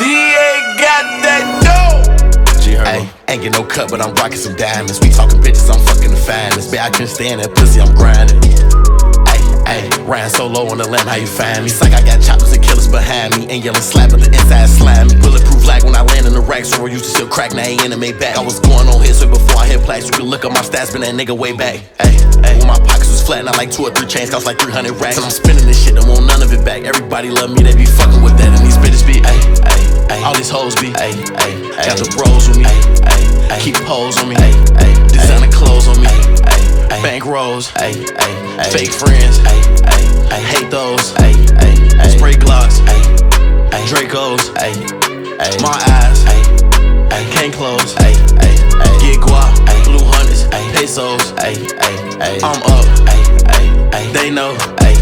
DA got that dope. Ay, ain't get no cut, but I'm rocking some diamonds. We talking bitches, I'm fucking the finest. Bitch, I can't stand that pussy, I'm grinding. Ay, ran so low on the limb, how you find me? It's like I got choppers and killers behind me. Ain't yelling slap, but the inside slimy. Bulletproof like when I land in the rack, so I used to still crack, now I ain't in the Maybach. I was going on hits before I hit plaques. You can look up my stats, been that nigga way back. Ay, when my pockets was flat, not like 2 or 3 chains, cost like 300 racks. And I'm spinning this shit, don't want none of it back. Everybody love me, they be fucking with that, and these bitches be, all these hoes be, got the bros with me, keep hoes on me, designer clothes on me, bank rolls, fake friends, hate those, spray Glocks, Dracos, my eyes, can't close, get guap, blue hundreds, pesos, I'm up, they know,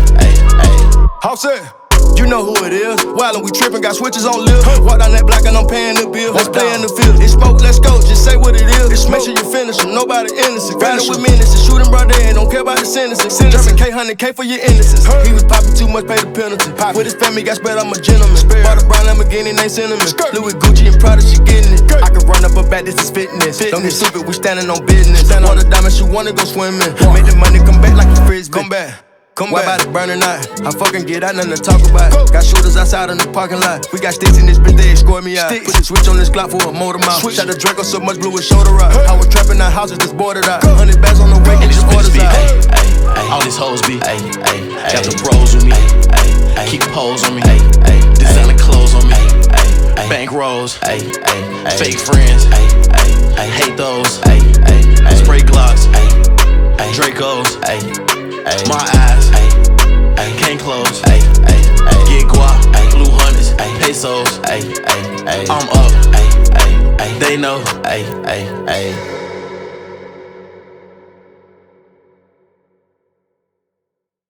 Offset. You know who it is. Wildin', we trippin', got switches on lip. Walk down that block and I'm paying the bill. Let's play in the field. It's smoke, let's go. Just say what it is. It's make sure you finish them. Nobody innocent. Riding with menaces. Shooting brother and don't care about the sentencing. German K, 100K for your innocence. He was popping too much, pay the penalty. With his family, got spread, I'm a gentleman. Bought a brown Lamborghini, ain't cinnamon. Louis Gucci and Prada, she getting it. I can run up a back, this is fitness. Don't get stupid, we standing on business. Want a diamond, she wanna go swimming. Make the money come back like a frisbee. Come back. Why about it burning out? I fucking get out, nothing to talk about. Got shooters outside in the parking lot. We got sticks in this bitch, they escort me out. Put the switch on this Glock for a motor mouth. Shot the Draco so much, blew his shoulder out. I was trapping out houses that's boarded out. 100 bags on the way, and just orders out. All these hoes be, got the bros with me, keep hoes on me, designer clothes on me, bank rolls, fake friends, hate those, spray Glocks, Dracos, my eyes, can't close, get guap, blue hundreds, pesos, I'm up, they know,